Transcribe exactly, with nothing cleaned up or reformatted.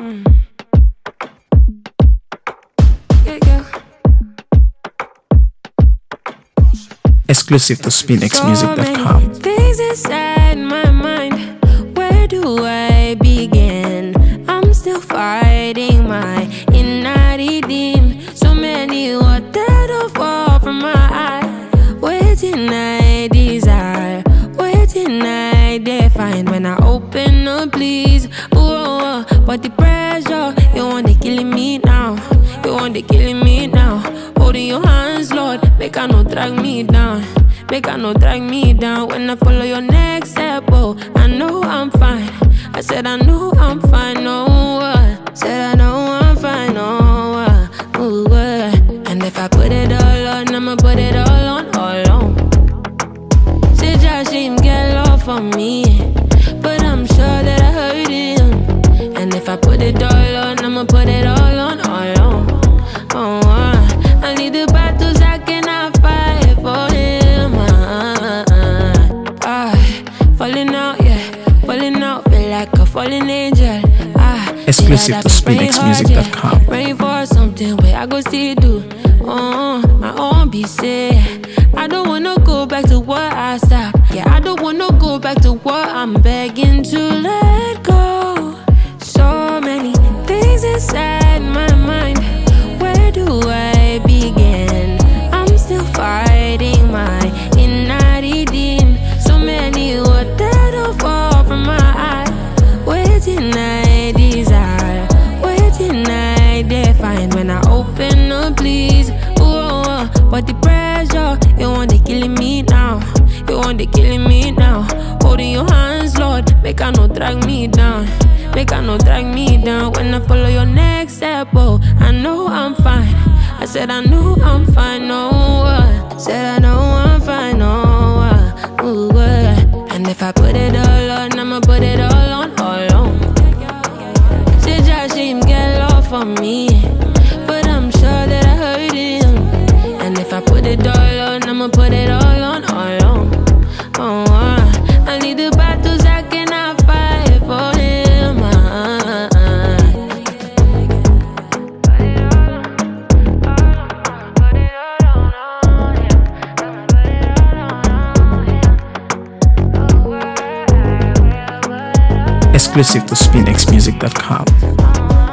Mm. Yeah, yeah. Exclusive to spin x music dot com. So many things inside my mind. Where do I begin? I'm still fighting my inner redeem. So many water to fall from my eye. Waiting I desire, waiting I define. When I open up, please. Ooh, but the pressure, you want to killing me now. You want to killing me now. Holding your hands, Lord, make I no drag me down. Make I no drag me down. When I follow your next step, oh, I know I'm fine. I said I know I'm fine, no uh, said I know I'm fine, no uh, ooh, uh. And if I put it all on, I'ma put it all on, all on. Say Josh, him get love for me, but I'm sure that I hurt him. And if I put it all on, I'ma put it all on, all on. Oh, uh. I need the battles I cannot fight for him. Uh, uh, uh. Falling out, yeah, falling out, feel like a fallen angel. Ah, Exclusive to spin x music dot com. Praying for something where I go still do. Oh, my own be said. I don't wanna go back to what I stopped. Yeah, I don't wanna go back to what I'm begging to let go. So many things inside my mind. Where do I begin? I'm still fighting my inner redeem. So many water to fall from my eye. Waiting I desire, waiting I define. When I open up, please. Ooh, but the pressure, you want to killing me now. You want to killing me now. Holding your hands, Lord, make I no drag me down. Make I no drag me down. When I follow your next step, oh, I know I'm fine. I said I know I'm fine, no uh, said I know I'm fine, no uh, ooh, uh. And if I put it all on, I'ma put it all on, all on. Say Josh, him get love for me, but I'm sure that I hurt him. And if I put it all on, I'ma put it all on, all on. Oh, uh. I need the battles I cannot fight for him. Uh, uh, uh. Exclusive to spin x music dot com.